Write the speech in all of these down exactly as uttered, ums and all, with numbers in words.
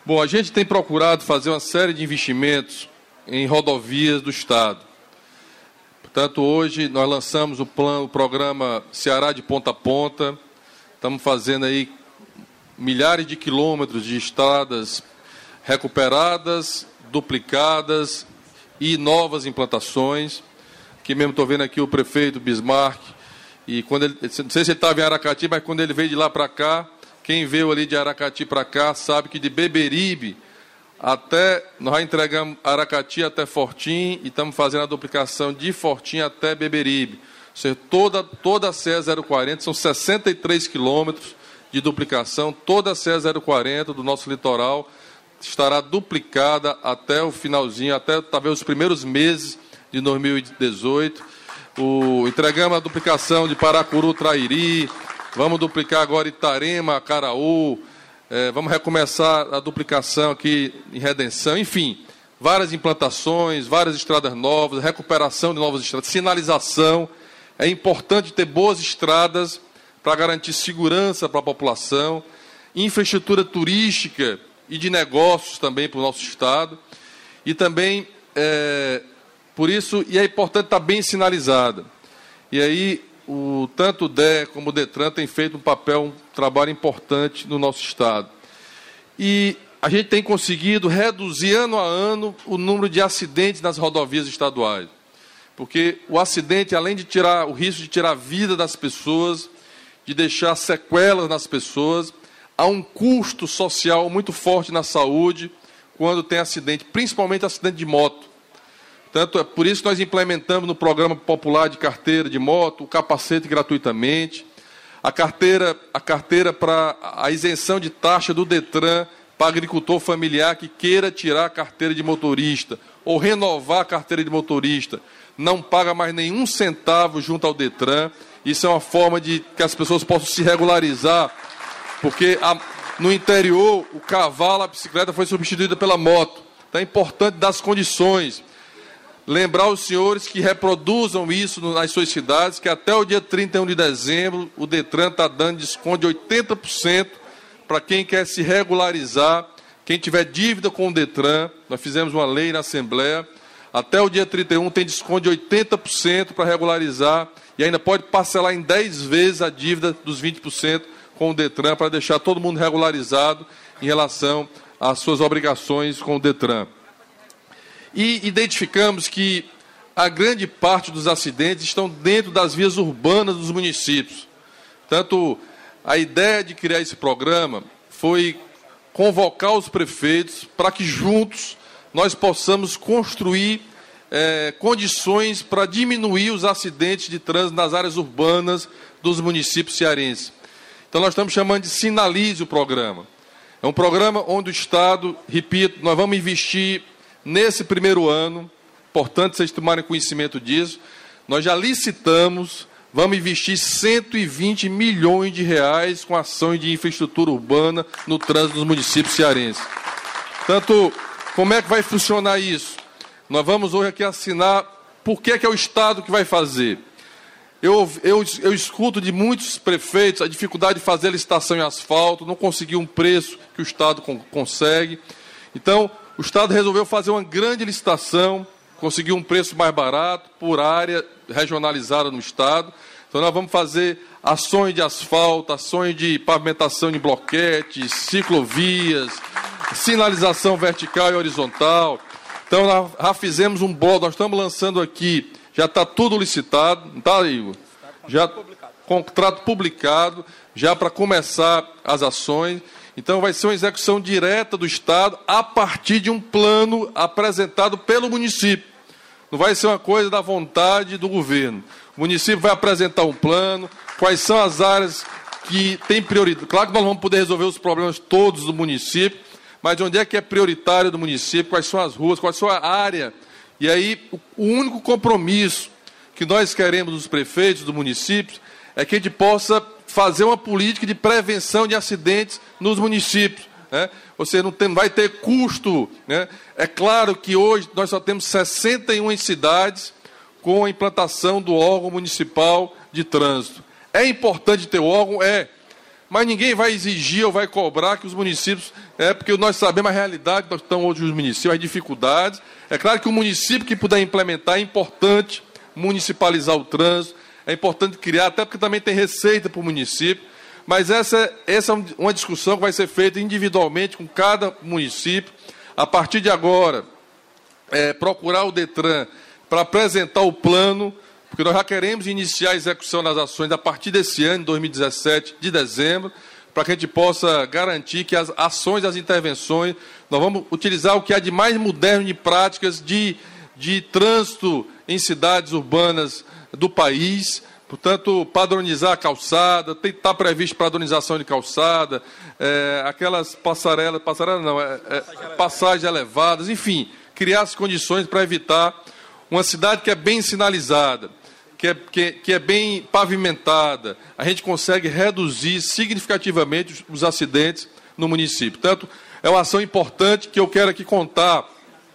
Bom, a gente tem procurado fazer uma série de investimentos em rodovias do Estado. Portanto, hoje nós lançamos o plano, o programa Ceará de Ponta a Ponta. Estamos fazendo aí milhares de quilômetros de estradas recuperadas, duplicadas e novas implantações. Aqui mesmo estou vendo aqui o prefeito Bismarck, e quando ele, não sei se ele estava em Aracati, mas quando ele veio de lá para cá, quem veio ali de Aracati para cá sabe que de Beberibe até, nós entregamos Aracati até Fortim e estamos fazendo a duplicação de Fortim até Beberibe. Ou seja, toda, toda a C E zero quarenta, são sessenta e três quilômetros de duplicação, toda a C E zero quarenta do nosso litoral estará duplicada até o finalzinho, até talvez os primeiros meses de dois mil e dezoito. O, entregamos a duplicação de Paracuru, Trairi, vamos duplicar agora Itarema, Acaraú, é, vamos recomeçar a duplicação aqui em Redenção, enfim, várias implantações, várias estradas novas, recuperação de novas estradas, sinalização. É importante ter boas estradas para garantir segurança para a população, infraestrutura turística e de negócios também para o nosso Estado, e também, é, por isso, e é importante estar bem sinalizada. E aí, o, tanto o D E como o DETRAN têm feito um papel, um trabalho importante no nosso Estado. E a gente tem conseguido reduzir ano a ano o número de acidentes nas rodovias estaduais. Porque o acidente, além de tirar o risco de tirar a vida das pessoas, de deixar sequelas nas pessoas, há um custo social muito forte na saúde quando tem acidente, principalmente acidente de moto. Tanto é por isso que nós implementamos no Programa Popular de Carteira de Moto o capacete gratuitamente, a carteira, a carteira para a isenção de taxa do DETRAN para agricultor familiar que queira tirar a carteira de motorista ou renovar a carteira de motorista, não paga mais nenhum centavo junto ao DETRAN. Isso é uma forma de que as pessoas possam se regularizar, porque a, no interior o cavalo, a bicicleta foi substituída pela moto. Então é importante dar as condições. Lembrar os senhores que reproduzam isso nas suas cidades, que até o dia trinta e um de dezembro o DETRAN está dando desconto de oitenta por cento para quem quer se regularizar, quem tiver dívida com o DETRAN. Nós fizemos uma lei na Assembleia, até o dia trinta e um tem desconto de oitenta por cento para regularizar e ainda pode parcelar em dez vezes a dívida dos vinte por cento com o DETRAN para deixar todo mundo regularizado em relação às suas obrigações com o DETRAN. E identificamos que a grande parte dos acidentes estão dentro das vias urbanas dos municípios. Portanto, a ideia de criar esse programa foi convocar os prefeitos para que juntos nós possamos construir é, condições para diminuir os acidentes de trânsito nas áreas urbanas dos municípios cearenses. Então, nós estamos chamando de Sinalize o Programa. É um programa onde o Estado, repito, nós vamos investir nesse primeiro ano, importante vocês tomarem conhecimento disso, nós já licitamos, vamos investir cento e vinte milhões de reais com ações de infraestrutura urbana no trânsito dos municípios cearenses. Portanto, como é que vai funcionar isso? Nós vamos hoje aqui assinar por que, que é o Estado que vai fazer. Eu, eu, eu escuto de muitos prefeitos a dificuldade de fazer licitação em asfalto, não conseguir um preço que o Estado con- consegue. Então, o Estado resolveu fazer uma grande licitação, conseguiu um preço mais barato por área regionalizada no Estado. Então, nós vamos fazer ações de asfalto, ações de pavimentação de bloquetes, ciclovias, sinalização vertical e horizontal. Então, nós já fizemos um bloco, nós estamos lançando aqui, já está tudo licitado, não está, Igor? Já contrato publicado, já para começar as ações. Então, vai ser uma execução direta do Estado a partir de um plano apresentado pelo município. Não vai ser uma coisa da vontade do governo. O município vai apresentar um plano, quais são as áreas que têm prioridade. Claro que nós não vamos poder resolver os problemas todos do município, mas onde é que é prioritário do município, quais são as ruas, qual é a área. E aí, o único compromisso que nós queremos dos prefeitos do município é que a gente possa fazer uma política de prevenção de acidentes nos municípios, né? Você não tem, vai ter custo, né? É claro que hoje nós só temos sessenta e uma cidades com a implantação do órgão municipal de trânsito. É importante ter o órgão? É. Mas ninguém vai exigir ou vai cobrar que os municípios é porque nós sabemos a realidade que nós estamos hoje nos municípios, as dificuldades. É claro que o município que puder implementar é importante municipalizar o trânsito, é importante criar, até porque também tem receita para o município, mas essa, essa é uma discussão que vai ser feita individualmente com cada município. A partir de agora, é, procurar o DETRAN para apresentar o plano, porque nós já queremos iniciar a execução das ações a partir desse ano, dois mil e dezessete, de dezembro, para que a gente possa garantir que as ações, as intervenções, nós vamos utilizar o que há de mais moderno de práticas de, de trânsito em cidades urbanas do país, portanto, padronizar a calçada, tem que estar previsto padronização de calçada, é, aquelas passarelas, passarela não, é, é, passagens elevadas, enfim, criar as condições para evitar uma cidade que é bem sinalizada, que é, que, que é bem pavimentada, a gente consegue reduzir significativamente os, os acidentes no município. Portanto, é uma ação importante que eu quero aqui contar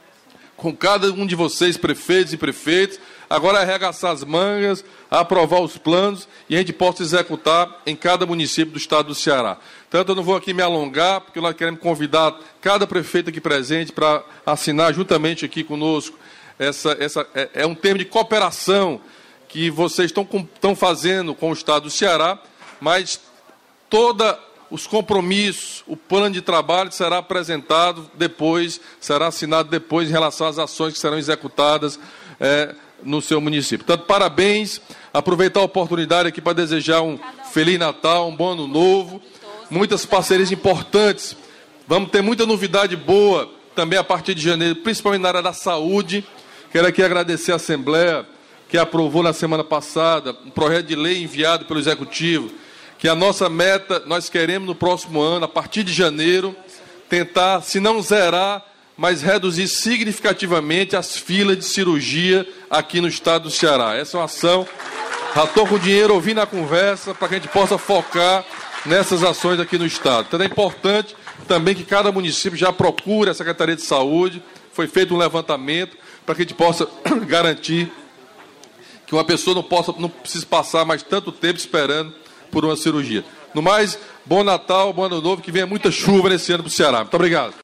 com cada um de vocês, prefeitos e prefeitas, agora arregaçar as mangas, aprovar os planos e a gente possa executar em cada município do estado do Ceará. Portanto, eu não vou aqui me alongar, porque nós queremos convidar cada prefeito aqui presente para assinar juntamente aqui conosco. Essa, essa, é, é um termo de cooperação que vocês estão, estão fazendo com o estado do Ceará, mas toda os compromissos, o plano de trabalho será apresentado depois, será assinado depois em relação às ações que serão executadas é, no seu município. Portanto, parabéns, aproveitar a oportunidade aqui para desejar um Feliz Natal, um bom Ano Novo, muitas parcerias importantes, vamos ter muita novidade boa também a partir de janeiro, principalmente na área da saúde. Quero aqui agradecer a Assembleia, que aprovou na semana passada um projeto de lei enviado pelo Executivo, que a nossa meta, nós queremos no próximo ano, a partir de janeiro, tentar, se não zerar, mas reduzir significativamente as filas de cirurgia aqui no estado do Ceará. Essa é uma ação, já estou com o dinheiro ouvindo a conversa, para que a gente possa focar nessas ações aqui no estado. Então é importante também que cada município já procure a Secretaria de Saúde, foi feito um levantamento, para que a gente possa garantir que uma pessoa não, possa, não precise passar mais tanto tempo esperando por uma cirurgia. No mais, bom Natal, bom Ano Novo, que venha muita chuva nesse ano para o Ceará. Muito obrigado.